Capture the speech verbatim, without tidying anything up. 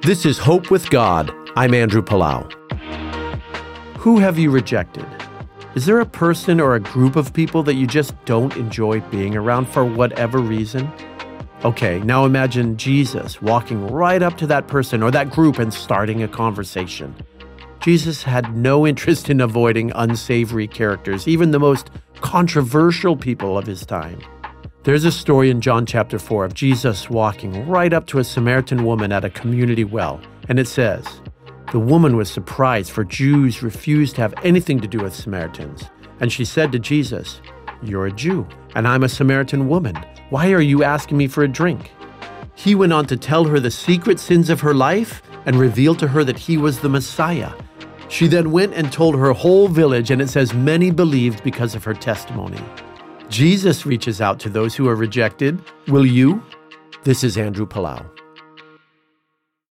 This is Hope with God. I'm Andrew Palau. Who have you rejected? Is there a person or a group of people that you just don't enjoy being around for whatever reason? Okay, now imagine Jesus walking right up to that person or that group and starting a conversation. Jesus had no interest in avoiding unsavory characters, even the most controversial people of his time. There's a story in John chapter four of Jesus walking right up to a Samaritan woman at a community well, and it says, "The woman was surprised, for Jews refused to have anything to do with Samaritans. And she said to Jesus, 'You're a Jew, and I'm a Samaritan woman. Why are you asking me for a drink?' He went on to tell her the secret sins of her life and revealed to her that he was the Messiah. She then went and told her whole village, and it says many believed because of her testimony." Jesus reaches out to those who are rejected. Will you? This is Andrew Palau.